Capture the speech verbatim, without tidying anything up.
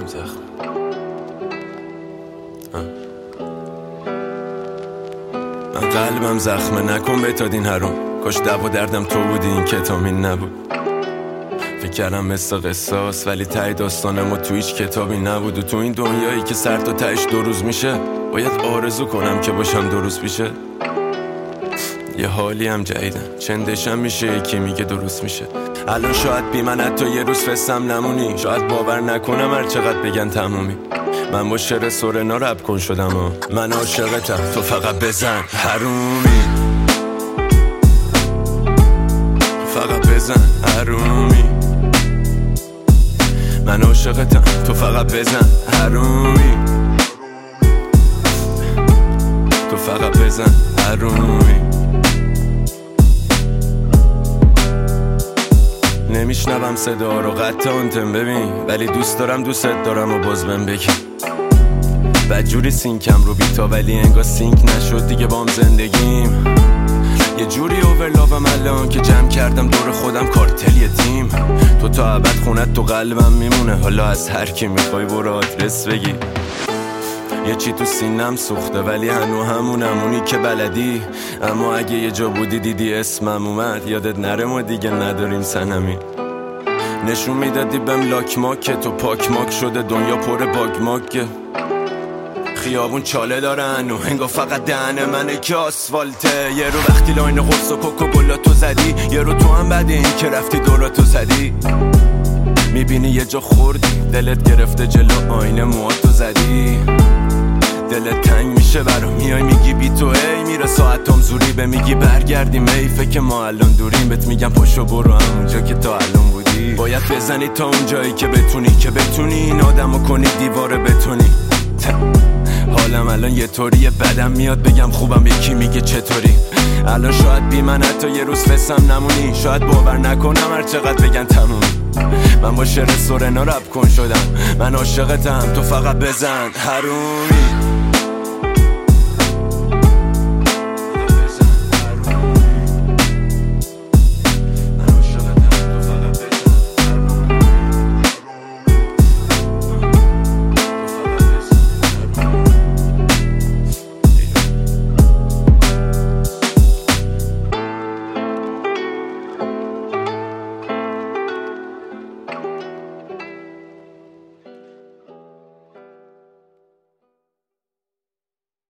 زخم. من قلبم زخمه، نکن بتادین حروم. کاش دب و دردم تو بودی، این کتامین نبود. فکر کردم مثل قصاص، ولی ته داستان ما تو هیچ کتابی نبود. و تو این دنیایی که سر تا تهش دو روز میشه، باید آرزو کنم که باشم دو روز پیشه. یه حالی هم جدیدم، چندشم میشه یکی میگه درست میشه. الان شاید بی من حتی یه روز فستم نمونی. شاید باور نکنم هر چقدر بگن تمومی. من با شعر سورنا رپ کن شدم ها. من عاشقتم، تو فقط بزن حرومی. فقط بزن حرومی. من عاشقتم، تو فقط بزن حرومی. تو فقط بزن حرومی. نمیشنوم صدا رو قطع آنتن ببین، ولی دوست دارم دوست دارم و باز بهم بگی. بدجوری سینکم رو بیتا، ولی انگار سینک نشد دیگه بام زندگیم. یه جوری اوورلاوم الان که جمع کردم دور خودم کارتل یه تیم. تو تا ابد خونت تو قلبم میمونه، حالا از هر کی میخوای برو آدرس بگی. یه چی تو سینم سوخته ولی هنو همونم، اونی که بلدی. اما اگه یه جا بودی دیدی اسمم اومد، یادت نره ما دیگه نداریم سنمی. نشون میدادی بهم لاک ماکه، تو پاک ماک شده دنیا پر باگ ماکه. خیابون چاله دارن و هنگا فقط دهنه منه که آسفالته. یه رو وقتی لاین قرص و کوکو کولا تو زدی، یه رو تو هم بده این که رفتی دوراتو زدی. میبینی یه جا خوردی، دلت گرفته جلو آینه موهاتو زدی. دلت تنگ میشه برام میای میگی بی تو ای میره ساعتم زوری به میگی برگردیم ایفه که ما الان دوریم. بهت میگم پاشو برو همونجا که تا الان بودی. باید بزنی تا اون جایی که بتونی، که بتونی این آدمو کنی دیواره بتونی. حالم الان یه طوریه، بدم میاد بگم خوبم یکی میگه چطوری. الان شاید بی من حتی یه روز فستم نمونی. شاید باور نکنم هر چقدر بگن تموم. من با شعر سورنا رپ کن شدم. من عاشقتم، تو فقط بزن حرومی.